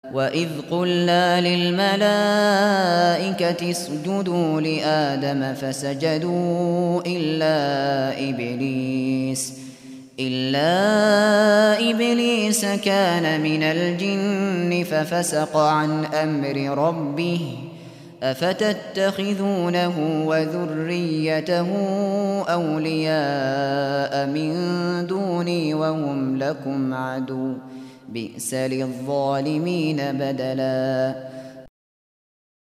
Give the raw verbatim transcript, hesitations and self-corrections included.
وإذ قلنا للملائكة اسجدوا لآدم فسجدوا إلا إبليس إلا إبليس كان من الجن ففسق عن أمر ربه أفتتخذونه وذريته أولياء من دوني وهم لكم عدو بئس للظالمين بدلا